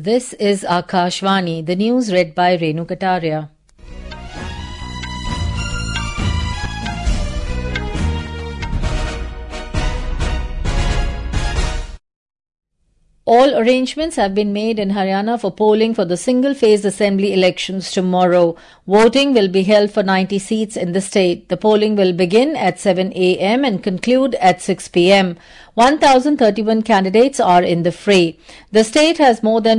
This is Akashvani, the news read by Renu Kataria. All arrangements have been made in Haryana for polling for the single-phase assembly elections tomorrow. Voting will be held for 90 seats in the state. The polling will begin at 7 a.m. and conclude at 6 p.m. 1,031 candidates are in the fray. The state has more than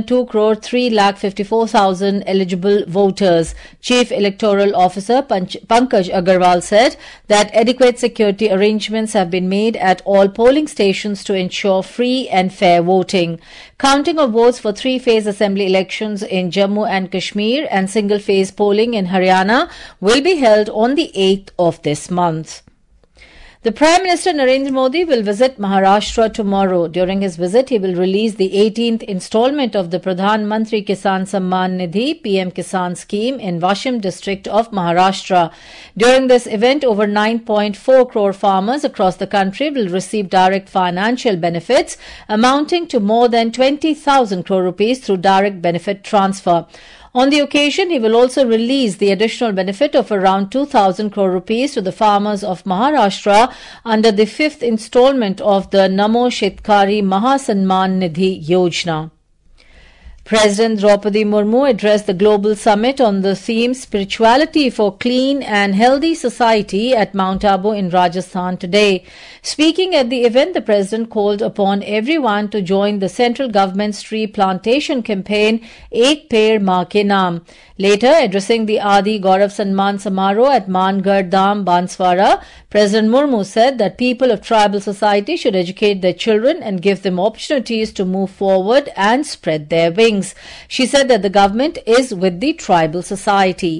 2,354,000 eligible voters. Chief Electoral Officer Pankaj Agarwal said that adequate security arrangements have been made at all polling stations to ensure free and fair voting. Counting of votes for three-phase assembly elections in Jammu and Kashmir and single-phase polling in Haryana will be held on the 8th of this month. The Prime Minister Narendra Modi will visit Maharashtra tomorrow. During his visit, he will release the 18th installment of the Pradhan Mantri Kisan Samman Nidhi PM Kisan scheme in Washim district of Maharashtra. During this event, over 9.4 crore farmers across the country will receive direct financial benefits amounting to more than 20,000 crore rupees through direct benefit transfer. On the occasion, he will also release the additional benefit of around 2,000 crore rupees to the farmers of Maharashtra under the fifth installment of the Namo Shetkari Mahasanman Nidhi Yojana. President Draupadi Murmu addressed the global summit on the theme Spirituality for Clean and Healthy Society at Mount Abu in Rajasthan today. Speaking at the event, the president called upon everyone to join the central government's tree plantation campaign Ek Ped Maa Ke Naam. Later, addressing the Adi Gaurav Sanman Samaroh at Mangarh Dham, Banswara, President Murmu said that people of tribal society should educate their children and give them opportunities to move forward and spread their wings. She said that the government is with the tribal society.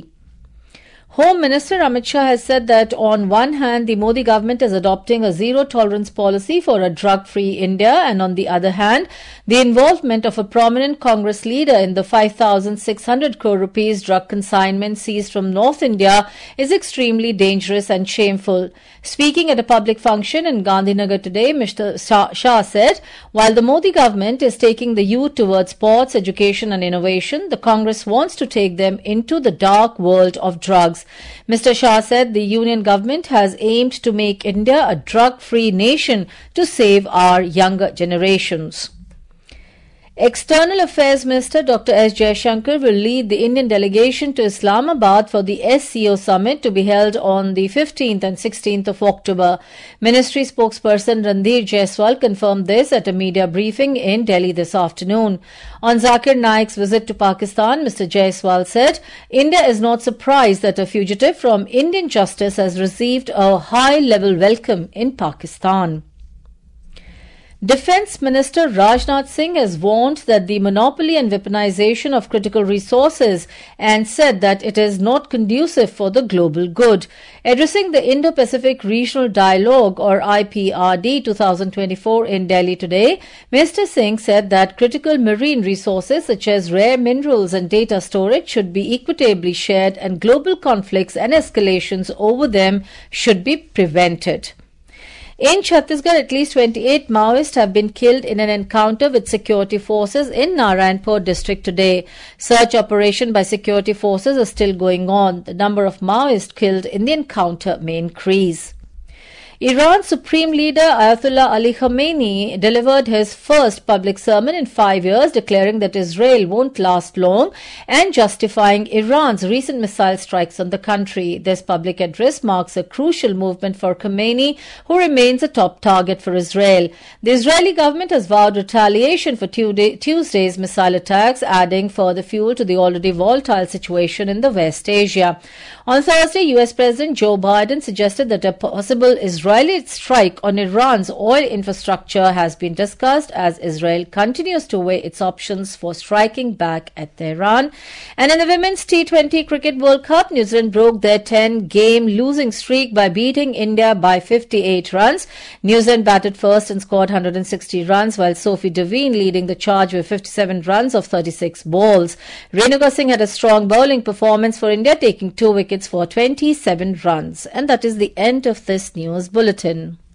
Home Minister Amit Shah has said that on one hand, the Modi government is adopting a zero-tolerance policy for a drug-free India, and on the other hand, the involvement of a prominent Congress leader in the 5,600 crore rupees drug consignment seized from North India is extremely dangerous and shameful. Speaking at a public function in Gandhinagar today, Mr. Shah said, while the Modi government is taking the youth towards sports, education and innovation, the Congress wants to take them into the dark world of drugs. Mr. Shah said the union government has aimed to make India a drug-free nation to save our younger generations. External Affairs Minister Dr. S. Jaishankar will lead the Indian delegation to Islamabad for the SCO summit to be held on the 15th and 16th of October. Ministry spokesperson Randhir Jaiswal confirmed this at a media briefing in Delhi this afternoon. On Zakir Naik's visit to Pakistan, Mr. Jaiswal said, India is not surprised that a fugitive from Indian justice has received a high-level welcome in Pakistan. Defence Minister Rajnath Singh has warned that the monopoly and weaponization of critical resources and said that it is not conducive for the global good. Addressing the Indo-Pacific Regional Dialogue or IPRD 2024 in Delhi today, Mr. Singh said that critical marine resources such as rare minerals and data storage should be equitably shared and global conflicts and escalations over them should be prevented. In Chhattisgarh, at least 28 Maoists have been killed in an encounter with security forces in Narayanpur district today. Search operation by security forces is still going on. The number of Maoists killed in the encounter may increase. Iran's Supreme Leader Ayatollah Ali Khamenei delivered his first public sermon in 5 years, declaring that Israel won't last long and justifying Iran's recent missile strikes on the country. This public address marks a crucial movement for Khamenei, who remains a top target for Israel. The Israeli government has vowed retaliation for Tuesday's missile attacks, adding further fuel to the already volatile situation in the West Asia. On Thursday, US President Joe Biden suggested that a possible Israeli strike on Iran's oil infrastructure has been discussed as Israel continues to weigh its options for striking back at Tehran. And in the Women's T20 Cricket World Cup, New Zealand broke their 10-game losing streak by beating India by 58 runs. New Zealand batted first and scored 160 runs, while Sophie Devine leading the charge with 57 runs of 36 balls. Renuka Singh had a strong bowling performance for India, taking 2 wickets for 27 runs. And that is the end of this news bulletin.